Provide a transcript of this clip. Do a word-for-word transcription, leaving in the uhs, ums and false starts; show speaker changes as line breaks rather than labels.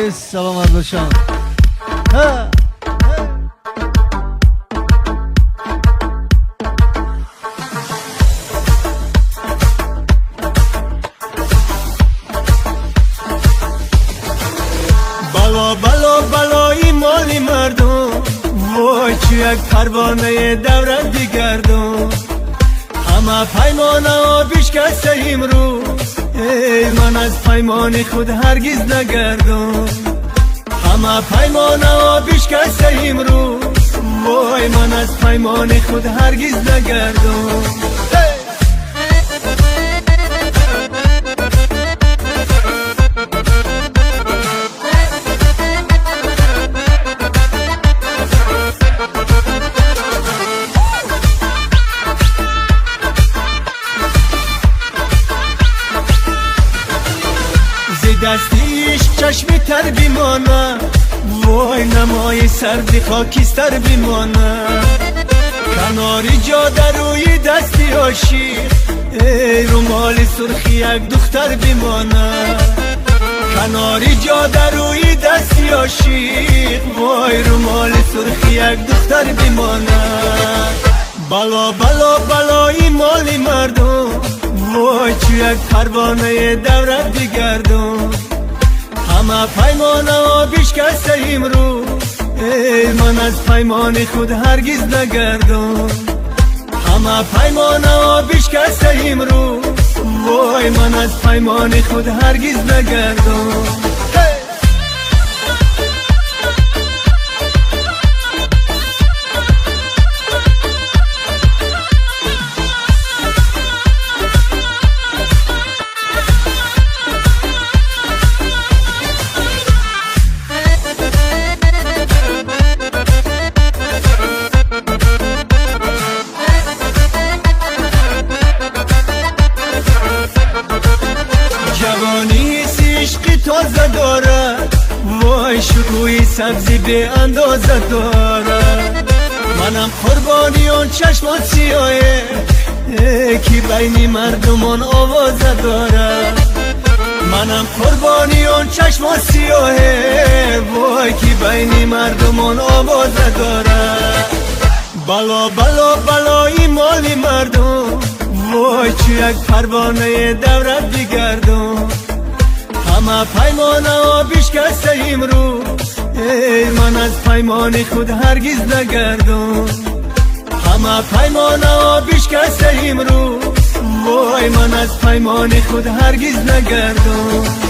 سلام ارزشان. ها
بلا بلا بلایی مالی مردم، وای چو یک پروانه دورت بگردم. همه پیمانه ها بشکسته امروز، ای من از پیمان خود هرگز نگردم. همه پیمانه ها بشکسته امروز، وای من از پیمان خود هرگز نگردم. دستیش چشمی تر بیمانه، وای نمای سردی خاکستر بیمانه. کناری جاده روی دستی عاشق، ای رومال سرخی یک دختر بیمانه. کناری جاده روی دستی عاشق، وای رومال سرخی یک دختر بیمانه. بلا بلا بلایی مالی مردم، وای چو یک پروانه دورت بگردم. همه پیمانه ها بشکسته امروز، ای من از پیمان خود هرگز نگردم. همه پیمانه ها بشکسته امروز، وای من از پیمان خود هرگز نگردم. جوانی عشقی تازه دارد، وای شکوی سبزی به اندازه دارد. منم قربانی اون چشمات سیاهه، که بین مردمان آوازه دارد. منم قربانی اون چشمات سیاهه، وای که بین مردمان آوازه دارد. بلا بلا بلایی مالی مردم، وای چو یک پروانه دورت بگردم. همه پیمانه ها بشکسته امروز، ای من از پیمان خود هرگز نگردم. همه پیمانه ها بشکسته امروز، وای من از پیمان خود هرگز نگردم.